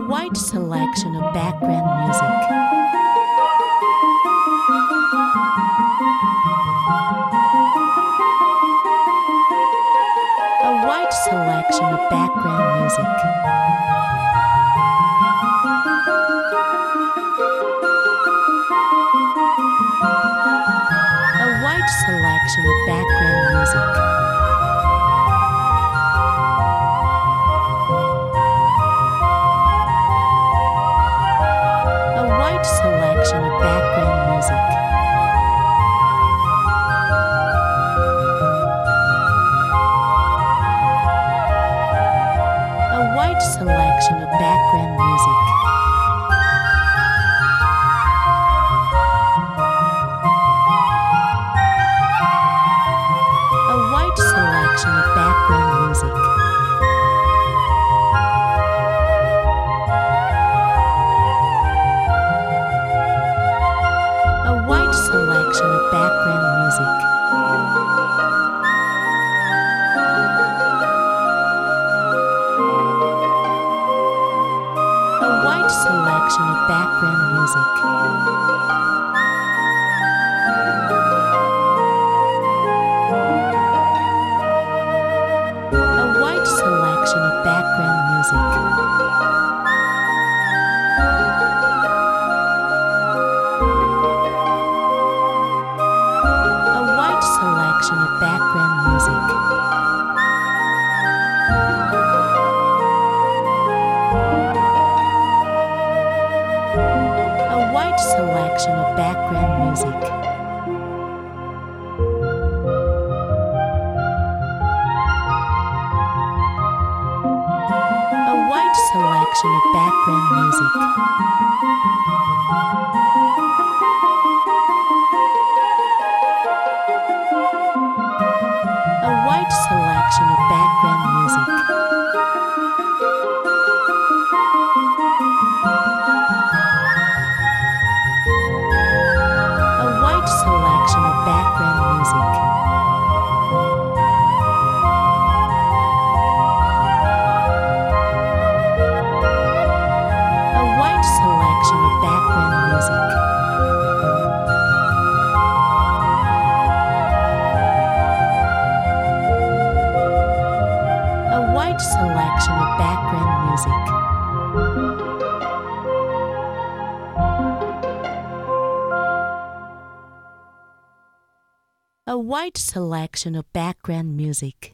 wide selection of background music. A wide selection of background music. A wide selection of background music. A wide selection of background music. A wide selection of background music. A wide selection of background music. A wide selection of background music. A wide selection of background music. A wide selection of background music. A wide selection of background music. A wide selection of background music. A wide selection of background music. A wide selection of background music. A wide selection of background music. A wide selection of background music. A wide selection of background music. A wide selection of background music.